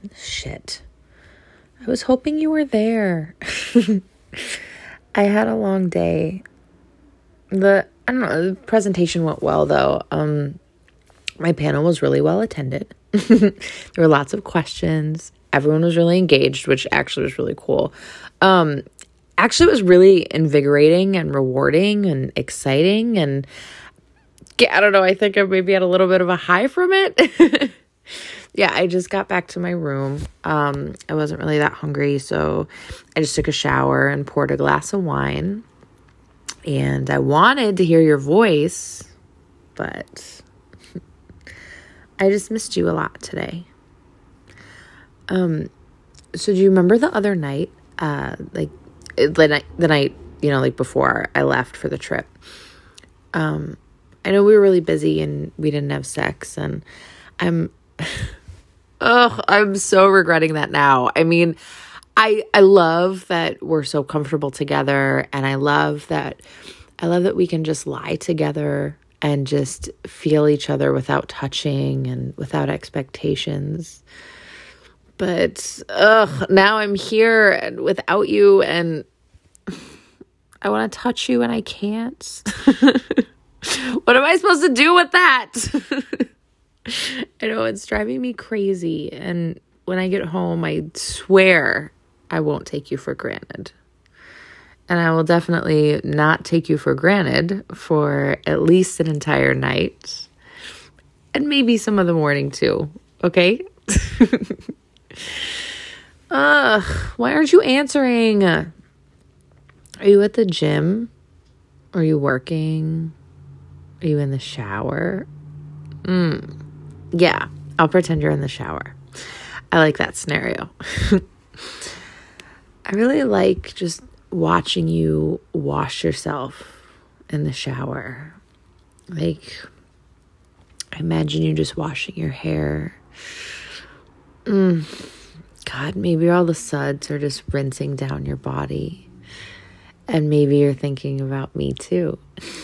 Shit. I was hoping you were there. I had a long day. The presentation went well though. My panel was really well attended. There were lots of questions. Everyone was really engaged, which actually was really cool. Actually, it was really invigorating and rewarding and exciting. And I don't know, I think I maybe had a little bit of a high from it. Yeah, I just got back to my room. I wasn't really that hungry, so I just took a shower and poured a glass of wine. And I wanted to hear your voice, but I just missed you a lot today. So do you remember the other night, the night, before I left for the trip? I know we were really busy and we didn't have sex, and I'm so regretting that now. I mean, I love that we're so comfortable together, and I love that we can just lie together and just feel each other without touching and without expectations. But now I'm here and without you, and I want to touch you and I can't. What am I supposed to do with that? I know, it's driving me crazy. And when I get home, I swear I won't take you for granted. And I will definitely not take you for granted for at least an entire night. And maybe some of the morning too. Okay? Why aren't you answering? Are you at the gym? Are you working? Are you in the shower? Yeah, I'll pretend you're in the shower. I like that scenario. I really like just watching you wash yourself in the shower. Like, I imagine you just washing your hair. God, maybe all the suds are just rinsing down your body. And maybe you're thinking about me too.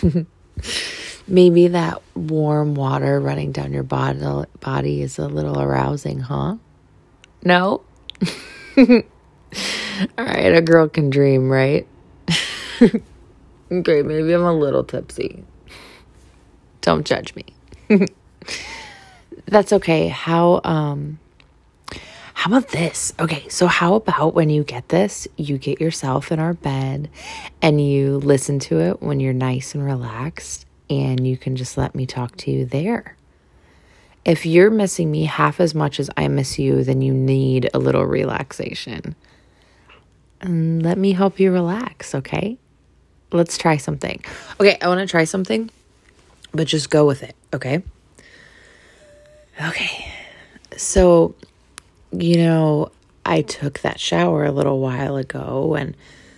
Maybe that warm water running down your body is a little arousing, huh? No? All right, a girl can dream, right? Okay, maybe I'm a little tipsy. Don't judge me. That's okay. How about this? Okay, so how about when you get this, you get yourself in our bed and you listen to it when you're nice and relaxed, and you can just let me talk to you there. If you're missing me half as much as I miss you, then you need a little relaxation. And let me help you relax, okay? Let's try something. Okay, I want to try something, but just go with it, okay? Okay, so, I took that shower a little while ago, and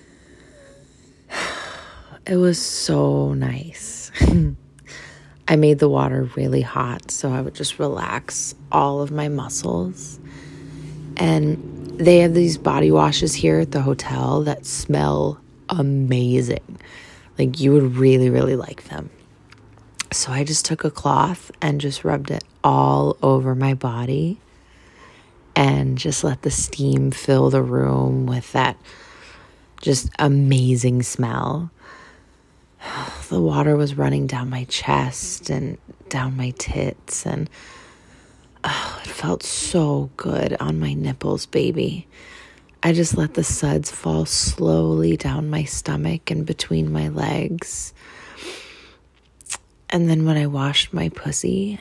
it was so nice. I made the water really hot so I would just relax all of my muscles. And they have these body washes here at the hotel that smell amazing. Like, you would really, really like them. So I just took a cloth and just rubbed it all over my body and just let the steam fill the room with that just amazing smell. The water was running down my chest and down my tits, and it felt so good on my nipples, baby. I just let the suds fall slowly down my stomach and between my legs. And then when I washed my pussy,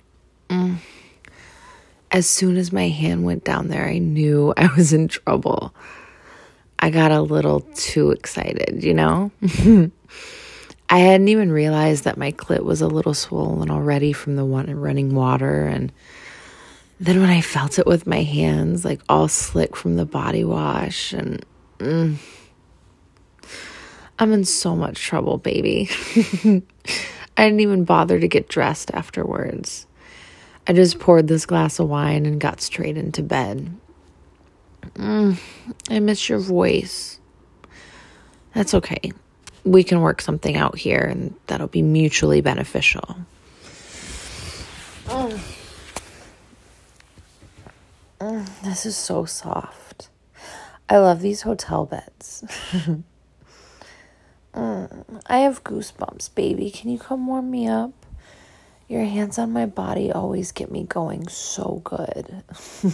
as soon as my hand went down there, I knew I was in trouble. I got a little too excited, I hadn't even realized that my clit was a little swollen already from the running water. And then when I felt it with my hands, like all slick from the body wash, and I'm in so much trouble, baby. I didn't even bother to get dressed afterwards. I just poured this glass of wine and got straight into bed. I miss your voice. That's okay. We can work something out here, and that'll be mutually beneficial. This is so soft. I love these hotel beds. I have goosebumps, baby. Can you come warm me up? Your hands on my body always get me going so good.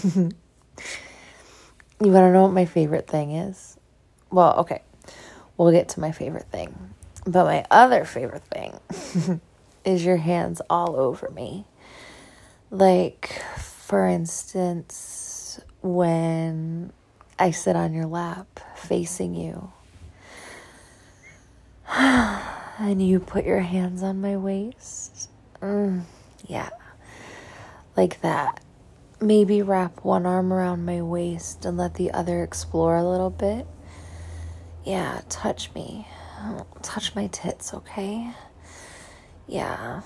You want to know what my favorite thing is? Well, okay. We'll get to my favorite thing. But my other favorite thing is your hands all over me. Like, for instance, when I sit on your lap facing you and you put your hands on my waist. Yeah, like that. Maybe wrap one arm around my waist and let the other explore a little bit. Yeah, touch me. Touch my tits, okay? Yeah.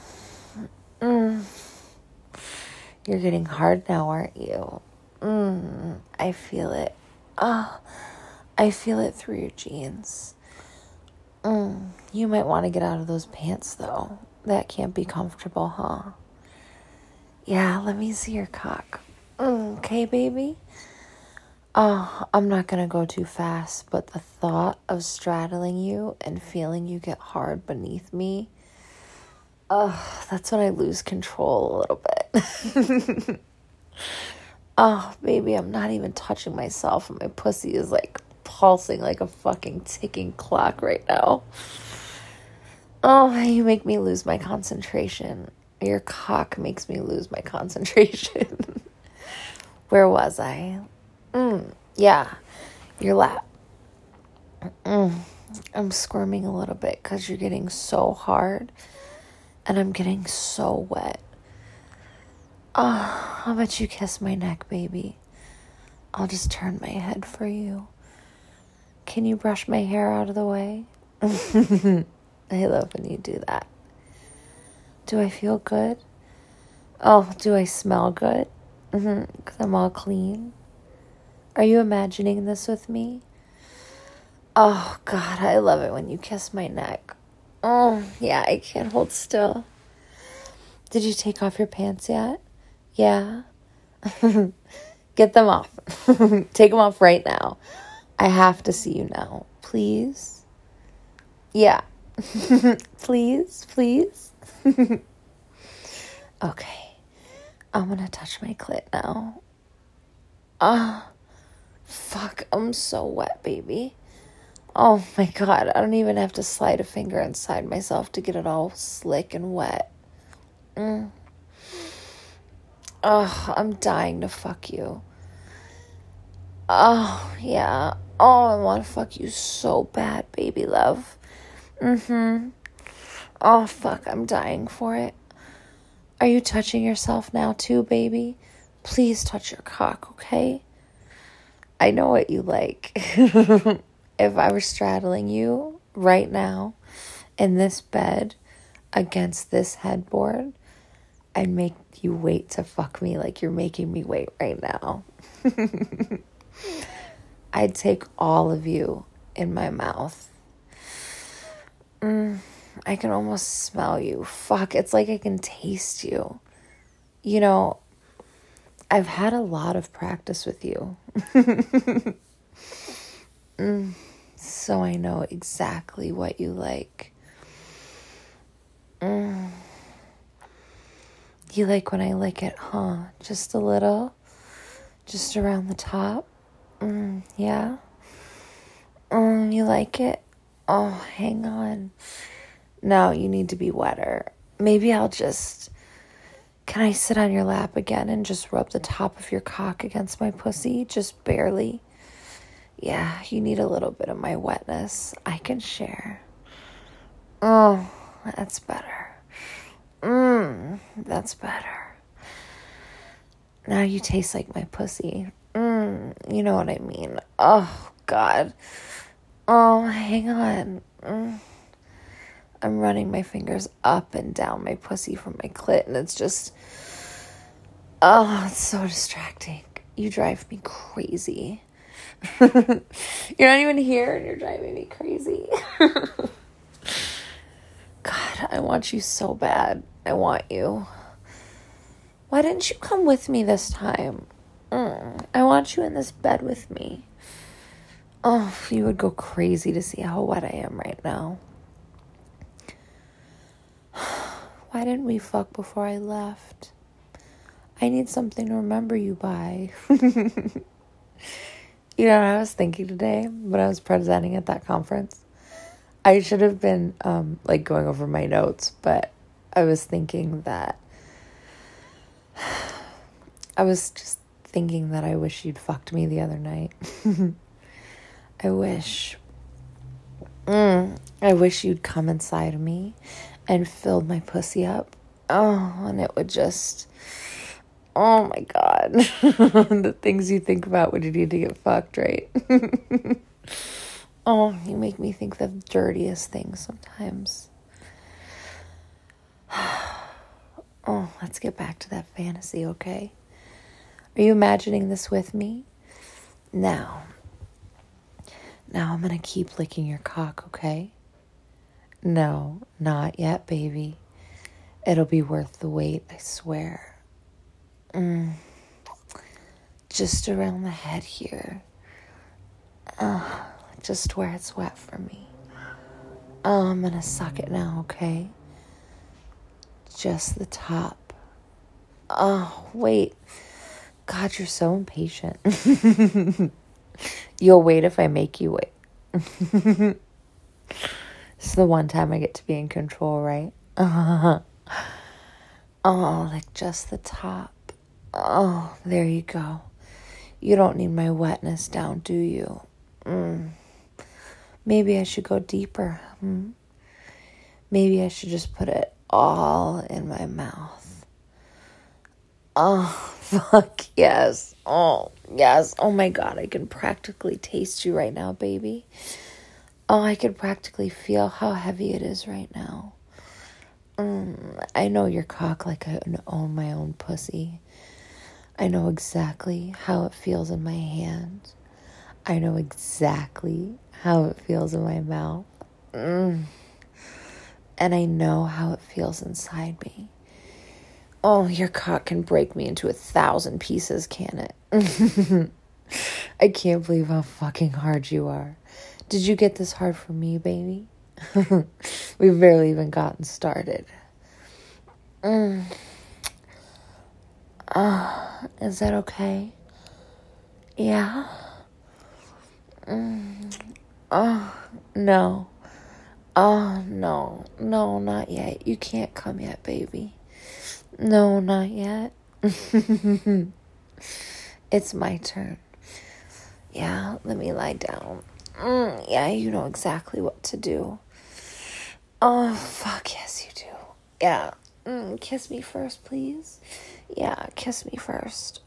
You're getting hard now, aren't you? I feel it. I feel it through your jeans. You might want to get out of those pants, though. That can't be comfortable, huh? Yeah, let me see your cock. Okay, baby? I'm not gonna go too fast, but the thought of straddling you and feeling you get hard beneath me, that's when I lose control a little bit. Baby, I'm not even touching myself, and my pussy is like pulsing like a fucking ticking clock right now. You make me lose my concentration. Your cock makes me lose my concentration. Where was I? Yeah, your lap. I'm squirming a little bit because you're getting so hard and I'm getting so wet. How about you kiss my neck, baby? I'll just turn my head for you. Can you brush my hair out of the way? I love when you do that. Do I feel good? Do I smell good? Because I'm all clean. Are you imagining this with me? Oh, God, I love it when you kiss my neck. Yeah, I can't hold still. Did you take off your pants yet? Yeah? Get them off. Take them off right now. I have to see you now. Please? Yeah. Please? Okay. I'm gonna touch my clit now. Fuck, I'm so wet, baby. Oh my God, I don't even have to slide a finger inside myself to get it all slick and wet. I'm dying to fuck you. Yeah. I want to fuck you so bad, baby love. Oh, fuck, I'm dying for it. Are you touching yourself now too, baby? Please touch your cock, okay? I know what you like. If I were straddling you right now in this bed against this headboard, I'd make you wait to fuck me like you're making me wait right now. I'd take all of you in my mouth. I can almost smell you. Fuck, it's like I can taste you. You know, I've had a lot of practice with you. So I know exactly what you like. You like when I lick it, huh? Just a little? Just around the top? Yeah? You like it? Hang on. No, you need to be wetter. Maybe can I sit on your lap again and just rub the top of your cock against my pussy? Just barely. Yeah, you need a little bit of my wetness. I can share. That's better. That's better. Now you taste like my pussy. You know what I mean. Oh, God. Hang on. I'm running my fingers up and down my pussy from my clit, and it's just... it's so distracting. You drive me crazy. You're not even here, and you're driving me crazy. God, I want you so bad. I want you. Why didn't you come with me this time? I want you in this bed with me. Oh, you would go crazy to see how wet I am right now. Why didn't we fuck before I left? I need something to remember you by. You know what I was thinking today when I was presenting at that conference? I should have been going over my notes, but I was thinking that I wish you'd fucked me the other night. I wish you'd come inside of me and filled my pussy up. Oh, and it would just, oh my God. The things you think about when you need to get fucked, right? Oh, you make me think the dirtiest things sometimes. Oh, let's get back to that fantasy, okay? Are you imagining this with me? Now I'm gonna keep licking your cock, okay? No, not yet, baby. It'll be worth the wait, I swear. Just around the head here. Just where it's wet for me. I'm gonna suck it now, okay? Just the top. Oh, wait. God, you're so impatient. You'll wait if I make you wait. It's the one time I get to be in control, right? Oh, like just the top. Oh, there you go. You don't need my wetness down, do you? Maybe I should go deeper. Maybe I should just put it all in my mouth. Oh, fuck yes. Oh, yes. Oh my God, I can practically taste you right now, baby. Oh, I can practically feel how heavy it is right now. I know your cock like I own my own pussy. I know exactly how it feels in my hand. I know exactly how it feels in my mouth. And I know how it feels inside me. Oh, your cock can break me into 1,000 pieces, can it? I can't believe how fucking hard you are. Did you get this hard for me, baby? We've barely even gotten started. Is that okay? Yeah? Oh, no. Oh, no. No, not yet. You can't come yet, baby. No, not yet. It's my turn. Yeah, let me lie down. Yeah, you know exactly what to do. Oh, fuck, yes, you do. Yeah. Kiss me first, please. Yeah, kiss me first.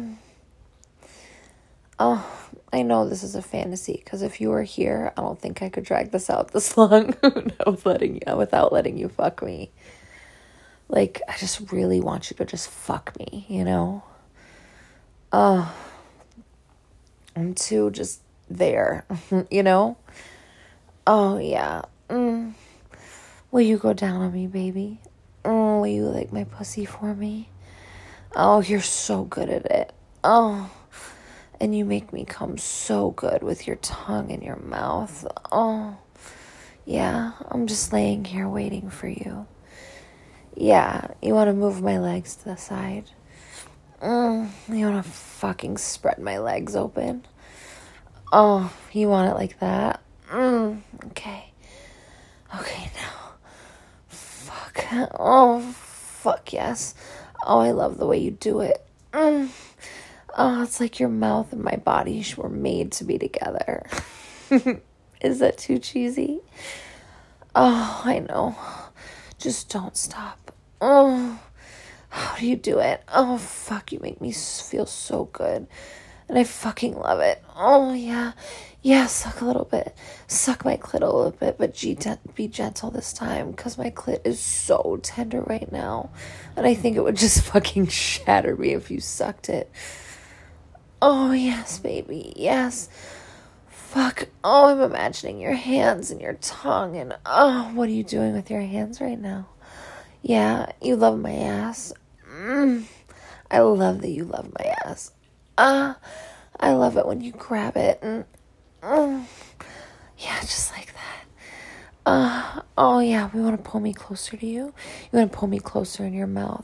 Oh, I know this is a fantasy, because if you were here, I don't think I could drag this out this long without letting you fuck me. Like, I just really want you to just fuck me, you know? Oh, I'm too just there, you know? Oh, yeah. Will you go down on me, baby? Will you lick my pussy for me? Oh, you're so good at it. Oh, and you make me come so good with your tongue in your mouth. Oh, yeah, I'm just laying here waiting for you. Yeah, you want to move my legs to the side? You want to fucking spread my legs open? Oh, you want it like that? Okay. Okay, now. Fuck. Oh, fuck yes. Oh, I love the way you do it. Oh, it's like your mouth and my body were made to be together. Is that too cheesy? Oh, I know. Just don't stop. Oh, how do you do it? Oh, fuck, you make me feel so good. And I fucking love it. Oh, yeah. Yeah, suck a little bit. Suck my clit a little bit, but be gentle this time, because my clit is so tender right now. And I think it would just fucking shatter me if you sucked it. Oh, yes, baby. Yes. Fuck. Oh, I'm imagining your hands and your tongue. And, oh, what are you doing with your hands right now? Yeah, you love my ass. I love that you love my ass. I love it when you grab it and, yeah, just like that. Oh yeah, we want to pull me closer to you? You want to pull me closer in your mouth?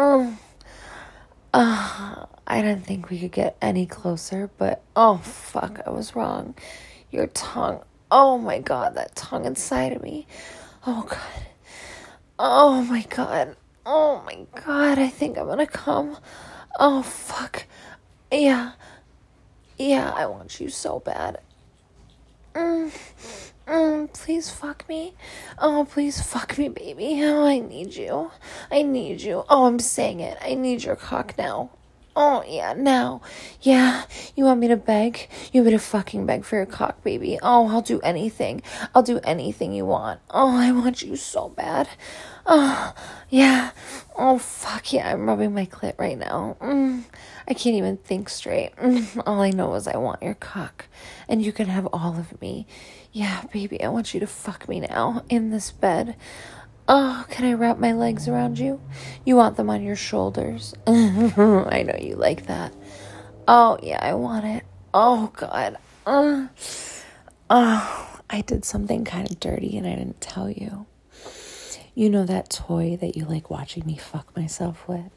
I didn't think we could get any closer, but oh fuck, I was wrong. Your tongue. Oh my God, that tongue inside of me. Oh God. Oh my God. Oh my God, I think I'm gonna come. Oh fuck. Yeah, I want you so bad. Please fuck me. Oh, please fuck me, baby. Oh, I need you. Oh, I'm saying it. I need your cock now. Oh, yeah, now. Yeah, you want me to beg? You want me to fucking beg for your cock, baby? Oh, I'll do anything. I'll do anything you want. Oh, I want you so bad. Oh, yeah. Oh, fuck yeah, I'm rubbing my clit right now. I can't even think straight. All I know is I want your cock. And you can have all of me. Yeah, baby, I want you to fuck me now in this bed. Oh, can I wrap my legs around you? You want them on your shoulders. I know you like that. Oh, yeah, I want it. Oh, God. Oh, I did something kind of dirty and I didn't tell you. You know that toy that you like watching me fuck myself with?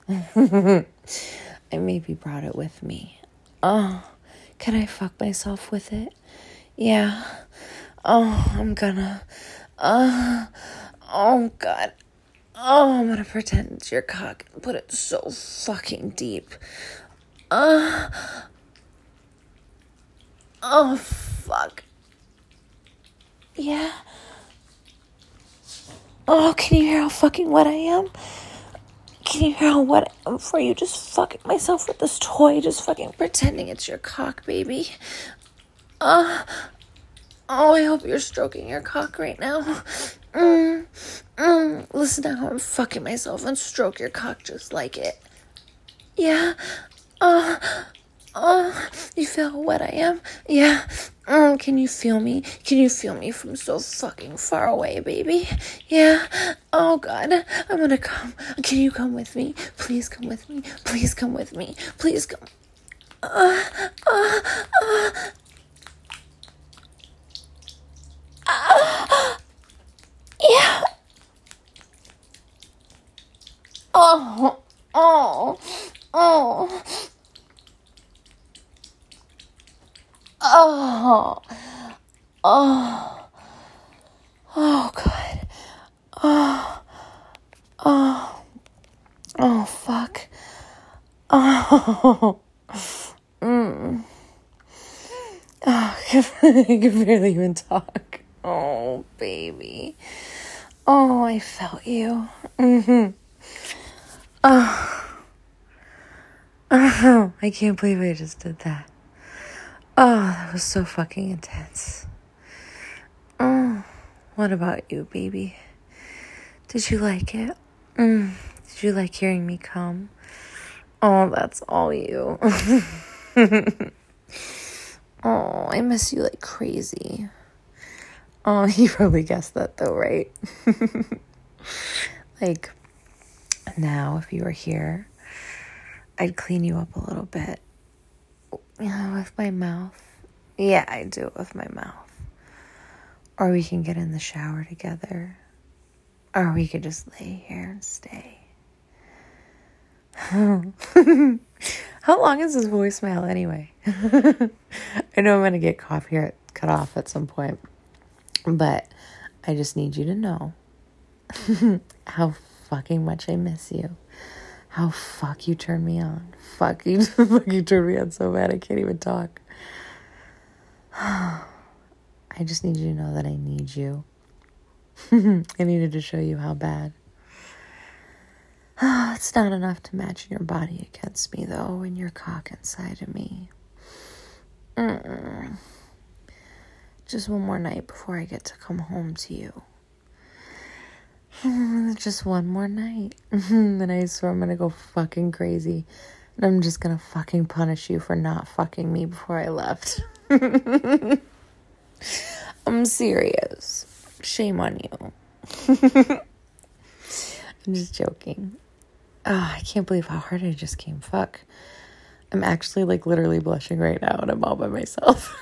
I maybe brought it with me. Oh, can I fuck myself with it? Yeah. Oh, I'm gonna. Oh, God. Oh, I'm gonna pretend it's your cock and put it so fucking deep. Oh, fuck. Yeah. Oh, can you hear how fucking wet I am? Can you hear how wet I am for you just fucking myself with this toy, just fucking pretending it's your cock, baby? Oh, I hope you're stroking your cock right now. Listen to how I'm fucking myself and stroke your cock just like it. Yeah. You feel how wet I am? Yeah. Can you feel me? Can you feel me from so fucking far away, baby? Yeah. Oh, God. I'm gonna come. Can you come with me? Please come with me. Please come with me. Please come. Yeah. Oh. God. Oh, fuck. I can barely even talk. Oh, baby. Oh, I felt you. I can't believe I just did that. Oh, that was so fucking intense. What about you, baby? Did you like it? Did you like hearing me come? Oh, that's all you. Oh, I miss you like crazy. Oh, you probably guessed that though, right? Like, now if you were here, I'd clean you up a little bit. With my mouth. Yeah, I do it with my mouth. Or we can get in the shower together. Or we could just lay here and stay. How long is this voicemail anyway? I know I'm going to get cut off at some point. But I just need you to know how fucking much I miss you. How fuck you turn me on. Fuck you turn me on so bad I can't even talk. I just need you to know that I need you. I needed to show you how bad. It's not enough to imagine your body against me, though, and your cock inside of me. Just one more night before I get to come home to you. Just one more night. Then I swear I'm gonna go fucking crazy. And I'm just gonna fucking punish you for not fucking me before I left. I'm serious. Shame on you. I'm just joking. I can't believe how hard I just came. Fuck. I'm actually like literally blushing right now and I'm all by myself.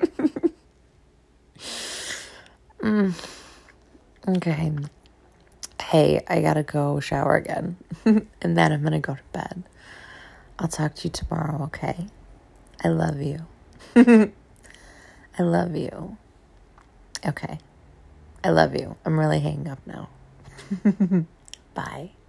Okay. Hey, I gotta go shower again. And then I'm gonna go to bed. I'll talk to you tomorrow, okay? I love you. I love you. Okay. I love you. I'm really hanging up now. Bye.